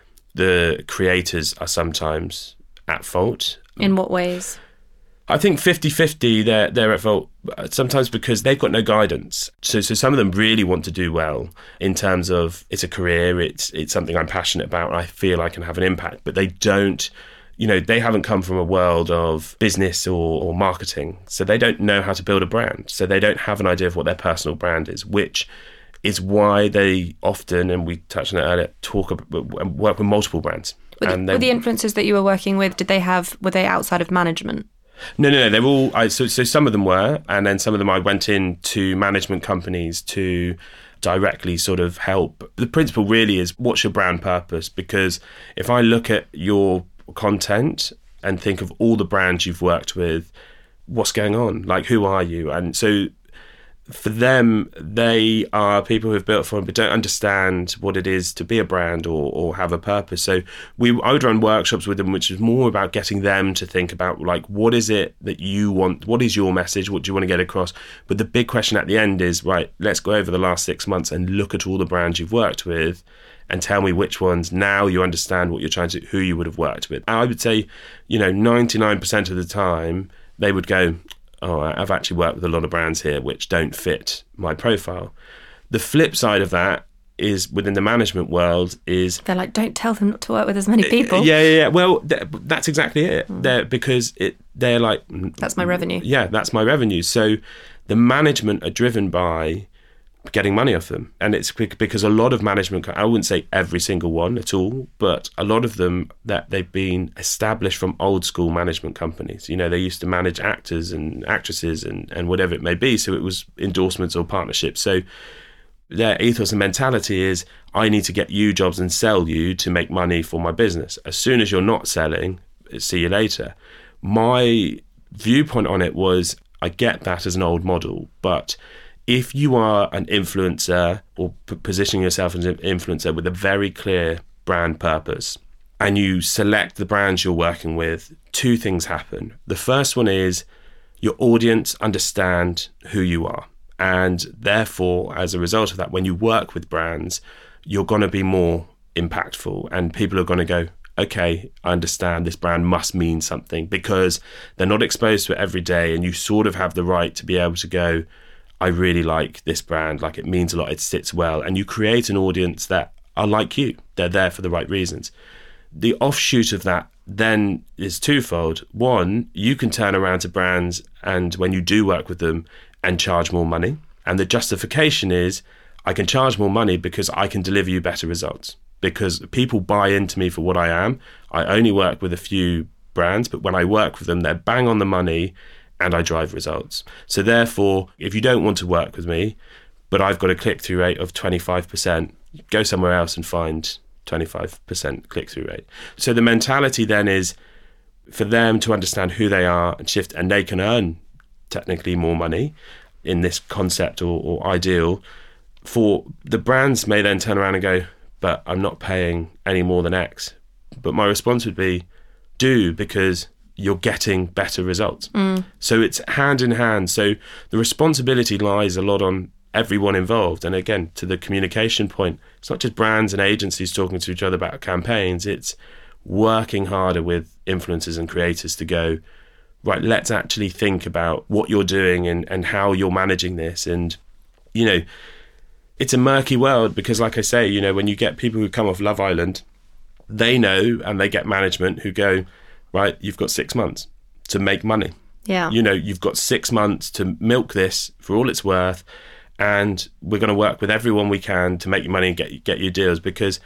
[SPEAKER 2] the creators are sometimes at fault.
[SPEAKER 1] In what ways?
[SPEAKER 2] I think 50-50, they're at fault sometimes because they've got no guidance. So some of them really want to do well in terms of it's a career, it's something I'm passionate about, and I feel I can have an impact, but they don't. They haven't come from a world of business or marketing, so they don't know how to build a brand. So they don't have an idea of what their personal brand is, which is why they often, and we touched on it earlier, work with multiple brands.
[SPEAKER 1] Were the influencers that you were working with, were they outside of management?
[SPEAKER 2] No, they're all, so some of them were, and then some of them I went into management companies to directly sort of help. The principle really is, what's your brand purpose? Because if I look at your content and think of all the brands you've worked with, what's going on? Like, who are you? And so for them, they are people who have built for them but don't understand what it is to be a brand or have a purpose. So I would run workshops with them, which is more about getting them to think about, like, what is it that you want? What is your message? What do you want to get across? But the big question at the end is, right, let's go over the last 6 months and look at all the brands you've worked with and tell me which ones now you understand what you're trying to, who you would have worked with. I would say, 99% of the time they would go, oh, I've actually worked with a lot of brands here which don't fit my profile. The flip side of that is within the management world is... They're
[SPEAKER 1] like, don't tell them not to work with as many people.
[SPEAKER 2] Yeah. Well, that's exactly it. Because they're like...
[SPEAKER 1] That's my revenue.
[SPEAKER 2] Yeah, that's my revenue. So the management are driven by getting money off them. And it's because a lot of management, I wouldn't say every single one at all, but a lot of them, that they've been established from old school management companies. They used to manage actors and actresses and whatever it may be. So it was endorsements or partnerships. So their ethos and mentality is, I need to get you jobs and sell you to make money for my business. As soon as you're not selling, see you later. My viewpoint on it was, I get that as an old model, but if you are an influencer or positioning yourself as an influencer with a very clear brand purpose and you select the brands you're working with, two things happen. The first one is your audience understand who you are. And therefore, as a result of that, when you work with brands, you're going to be more impactful and people are going to go, okay, I understand this brand must mean something, because they're not exposed to it every day, and you sort of have the right to be able to go, I really like this brand, like it means a lot, it sits well. And you create an audience that are like you. They're there for the right reasons. The offshoot of that then is twofold. One, you can turn around to brands and when you do work with them and charge more money. And the justification is, I can charge more money because I can deliver you better results. Because people buy into me for what I am. I only work with a few brands, but when I work with them, they're bang on the money and I drive results. So therefore, if you don't want to work with me, but I've got a click-through rate of 25%, go somewhere else and find 25% click-through rate. So the mentality then is for them to understand who they are and shift, and they can earn technically more money in this concept or ideal. For the brands may then turn around and go, but I'm not paying any more than X. But my response would be, do, because you're getting better results. So it's hand in hand. So the responsibility lies a lot on everyone involved. And again, to the communication point, it's not just brands and agencies talking to each other about campaigns, it's working harder with influencers and creators to go, right, let's actually think about what you're doing and how you're managing this. And, you know, it's a murky world because, like I say, you know, when you get people who come off Love Island, they know, and they get management who go, right, you've got 6 months to make money.
[SPEAKER 1] Yeah.
[SPEAKER 2] You know, you've got 6 months to milk this for all it's worth, and we're going to work with everyone we can to make you money and get you deals. Because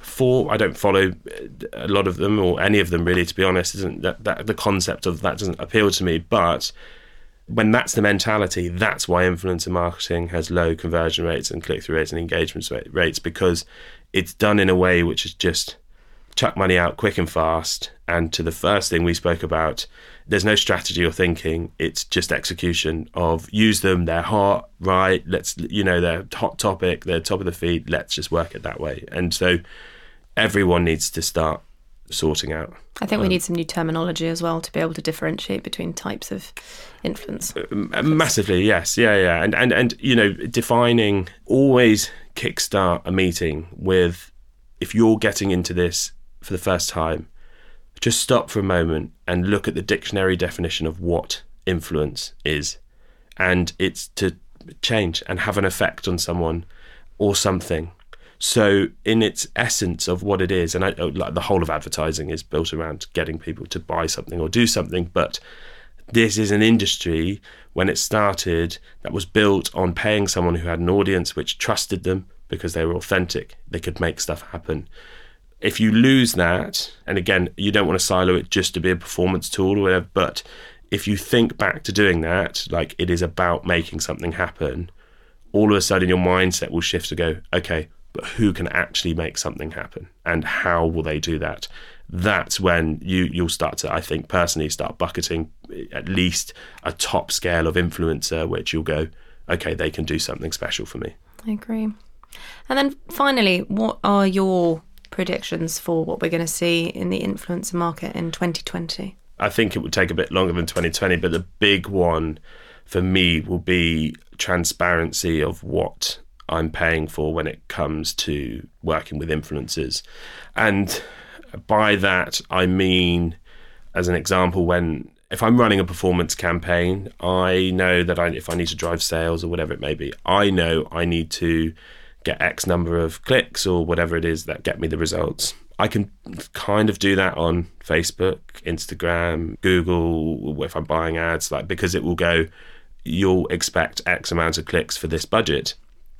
[SPEAKER 2] I don't follow a lot of them or any of them really, to be honest. Isn't that the concept of that doesn't appeal to me. But when that's the mentality, that's why influencer marketing has low conversion rates and click-through rates and engagement rates, because it's done in a way which is just chuck money out quick and fast. And to the first thing we spoke about, there's no strategy or thinking. It's just execution of use them. They're hot, right? They're hot topic. They're top of the feed. Let's just work it that way. And so everyone needs to start sorting out.
[SPEAKER 1] I think we need some new terminology as well to be able to differentiate between types of influence.
[SPEAKER 2] Massively, yes. Yeah. And you know, defining, always kickstart a meeting with, if you're getting into this for the first time, just stop for a moment and look at the dictionary definition of what influence is. And it's to change and have an effect on someone or something. So in its essence of what it is, and like the whole of advertising is built around getting people to buy something or do something, but this is an industry, when it started, that was built on paying someone who had an audience which trusted them because they were authentic, they could make stuff happen. If you lose that, and again, you don't want to silo it just to be a performance tool or whatever, but if you think back to doing that, like it is about making something happen, all of a sudden your mindset will shift to go, okay, but who can actually make something happen and how will they do that? That's when you'll start to, I think personally, start bucketing at least a top scale of influencer, which you'll go, okay, they can do something special for me.
[SPEAKER 1] I agree. And then finally, what are your predictions for what we're going to see in the influencer market in 2020?
[SPEAKER 2] I think it would take a bit longer than 2020, but the big one for me will be transparency of what I'm paying for when it comes to working with influencers. And by that, I mean, as an example, if I'm running a performance campaign, I know that if I need to drive sales or whatever it may be, I know I need to get X number of clicks or whatever it is that get me the results. I can kind of do that on Facebook, Instagram, Google, if I'm buying ads, because it will go, you'll expect X amount of clicks for this budget.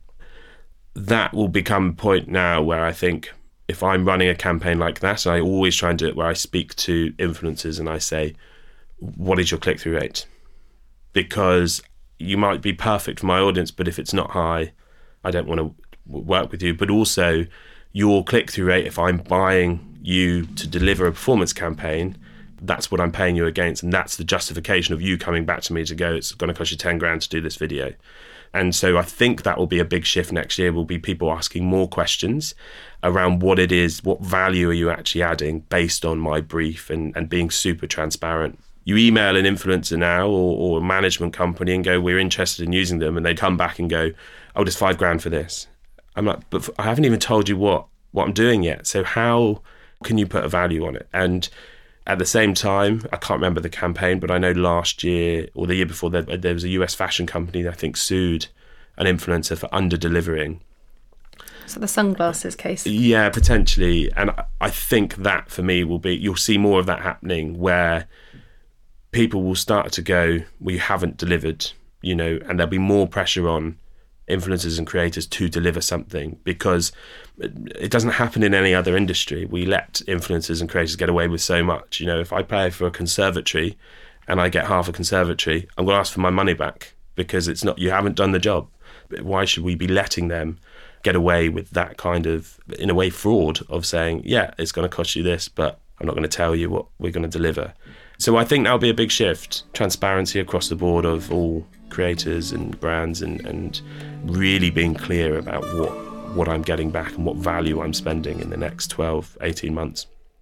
[SPEAKER 2] That will become a point now where I think if I'm running a campaign like that, I always try and do it where I speak to influencers and I say, what is your click-through rate? Because you might be perfect for my audience, but if it's not high, I don't want to work with you. But also your click-through rate, if I'm buying you to deliver a performance campaign, that's what I'm paying you against. And that's the justification of you coming back to me to go, it's going to cost you 10 grand to do this video. And so I think that will be a big shift next year, will be people asking more questions around what it is, what value are you actually adding based on my brief, and being super transparent. You email an influencer now or a management company and go, we're interested in using them. And they come back and go, oh, just 5 grand for this. I'm like, but I haven't even told you what I'm doing yet. So how can you put a value on it? And at the same time, I can't remember the campaign, but I know last year or the year before there was a US fashion company that I think sued an influencer for under-delivering.
[SPEAKER 1] So the sunglasses case?
[SPEAKER 2] Yeah, potentially. And I think that for me will be, you'll see more of that happening where people will start to go, well, you haven't delivered, and there'll be more pressure on influencers and creators to deliver something, because it doesn't happen in any other industry. We let influencers and creators get away with so much. If I pay for a conservatory and I get half a conservatory, I'm going to ask for my money back because it's not, you haven't done the job. Why should we be letting them get away with that kind of, in a way, fraud of saying, yeah, it's going to cost you this, but I'm not going to tell you what we're going to deliver. So I think that'll be a big shift. Transparency across the board of all creators and brands, and really being clear about what I'm getting back and what value I'm spending in the next 12, 18 months.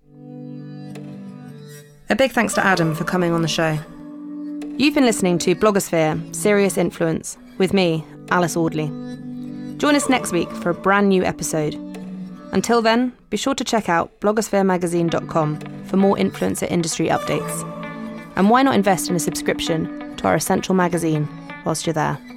[SPEAKER 1] A big thanks to Adam for coming on the show. You've been listening to Blogosphere, Serious Influence, with me, Alice Audley. Join us next week for a brand new episode. Until then, be sure to check out blogospheremagazine.com for more influencer industry updates. And why not invest in a subscription to our essential magazine whilst you're there?